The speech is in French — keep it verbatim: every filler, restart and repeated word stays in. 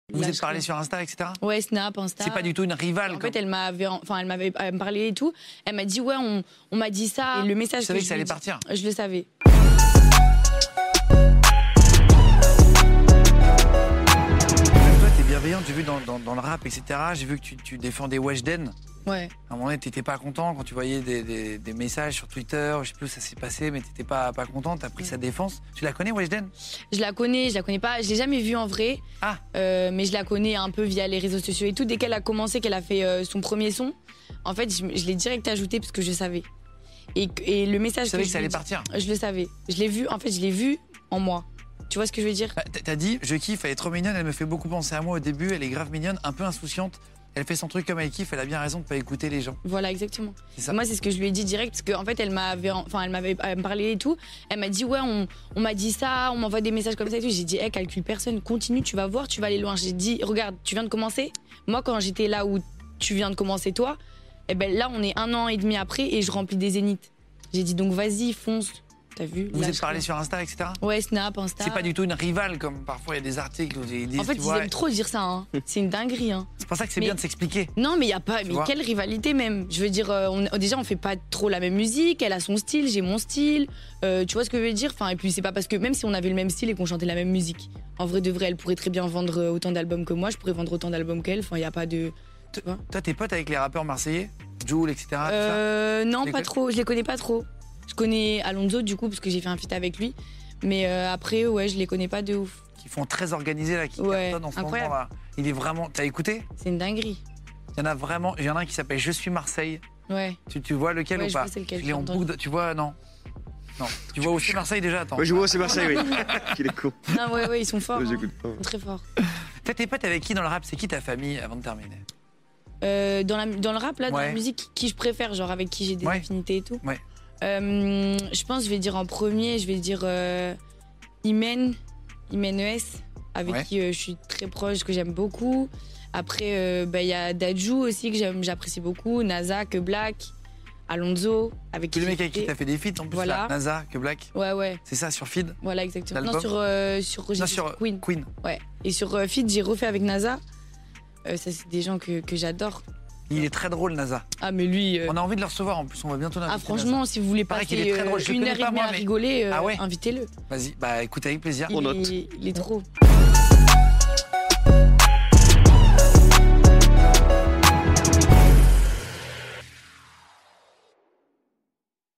Vous Là, êtes parlé sur Insta, et cetera. Ouais, Snap, Insta. C'est pas du tout une rivale. En comme... fait, elle m'avait, enfin, elle m'avait elle me parlait et tout. Elle m'a dit ouais, on, on m'a dit ça. Et le message. Tu savais que, que je ça allait lui partir. Je le savais. Toi, t'es bienveillante. J'ai vu dans, dans, dans le rap, et cetera. J'ai vu que tu, tu défendais Weshden. Ouais. À un moment donné, t'étais pas content quand tu voyais des, des, des messages sur Twitter. Je sais plus où ça s'est passé, mais t'étais pas, pas content. T'as pris ouais. sa défense. Tu la connais, Weshden? Je la connais, je la connais pas. Je l'ai jamais vue en vrai. Ah. Euh, mais je la connais un peu via les réseaux sociaux et tout. Dès qu'elle a commencé, qu'elle a fait euh, son premier son, en fait, je, je l'ai direct ajouté parce que je savais. Et, et le message. Tu savais que, que ça allait partir. Je le savais. Je l'ai vu. En fait, je l'ai vu en moi. Tu vois ce que je veux dire? Bah, t'as dit, je kiffe, elle est trop mignonne, elle me fait beaucoup penser à moi au début, elle est grave mignonne, un peu insouciante. Elle fait son truc comme elle kiffe, elle a bien raison de pas écouter les gens. Voilà, exactement. Ça. Moi, c'est ce que je lui ai dit direct, parce qu'en fait, elle m'avait, enfin, elle m'avait parlé et tout. Elle m'a dit, ouais, on, on m'a dit ça, on m'envoie des messages comme ça et tout. J'ai dit, hey, calcule personne, continue, tu vas voir, tu vas aller loin. J'ai dit, regarde, tu viens de commencer. Moi, quand j'étais là où tu viens de commencer, toi, eh ben là, on est un an et demi après et je remplis des zéniths. J'ai dit, donc vas-y, fonce. T'as vu? Vous êtes parlé sur Insta, et cetera. Ouais, Snap, Insta. C'est pas du tout une rivale, comme parfois il y a des articles où ils disent. En fait, tu ils vois, aiment trop dire ça. Hein. C'est une dinguerie. Hein. C'est pour ça que c'est mais... bien de s'expliquer. Non, mais il y a pas. Tu mais vois quelle rivalité même. Je veux dire, euh, on, déjà, on fait pas trop la même musique. Elle a son style, j'ai mon style. Euh, tu vois ce que je veux dire? Enfin, et puis c'est pas parce que même si on avait le même style et qu'on chantait la même musique, en vrai de vrai, elle pourrait très bien vendre autant d'albums que moi. Je pourrais vendre autant d'albums qu'elle. Enfin, il y a pas de. Tu vois? Toi, t'es pote avec les rappeurs marseillais, Jul, et cetera. Euh, non, pas connais trop. Je les connais pas trop. Je connais Alonso du coup parce que j'ai fait un feat avec lui. Mais euh, après, ouais, je les connais pas de ouf. Qui font très organisés là, qui ouais, cartonnent en ce incroyable. moment là. Il est vraiment. T'as écouté? C'est une dinguerie. Il y en a vraiment. Il y en a un qui s'appelle Je suis Marseille. Ouais. Tu, tu vois lequel ouais, ou je pas? vois c'est lequel, Je l'ai en boucle. De... Tu vois, non. Non. Tu vois aussi Marseille déjà, attends. Ouais, je vois aussi Marseille, oui. Il est con. Non, ouais, ouais, ils sont forts. Ouais, hein. j'écoute pas. Ils sont très forts. Toi, t'es pote avec qui dans le rap? C'est qui ta famille avant de terminer? Euh, dans, la, dans le rap, là, dans ouais. la musique, qui je préfère, genre avec qui j'ai des ouais. affinités et tout. Ouais. Euh, je pense, je vais dire en premier, je vais dire euh, Imen, Imen E S, avec ouais. qui euh, je suis très proche, que j'aime beaucoup. Après, il euh, bah, y a Dadju aussi, que j'apprécie beaucoup. NASA, Que Black, Alonso, avec Tous qui les mecs avec fait. qui t'as fait des feats en plus, voilà. là. NASA, Que Black. Ouais, ouais. C'est ça, sur Feed? Voilà, exactement. Non, sur, euh, sur, non, sur Queen. Queen. Ouais. Et sur euh, Feed, j'ai refait avec NASA. Euh, ça, c'est des gens que, que j'adore. Il est très drôle, NASA. Ah, mais lui. Euh... On a envie de le recevoir en plus, on va bientôt l'inviter. Ah, franchement, NASA. si vous voulez passer est très drôle. euh, une heure et demie à rigoler, euh, ah ouais invitez-le. Vas-y, bah écoute, avec plaisir. Il, On note. est, il est trop.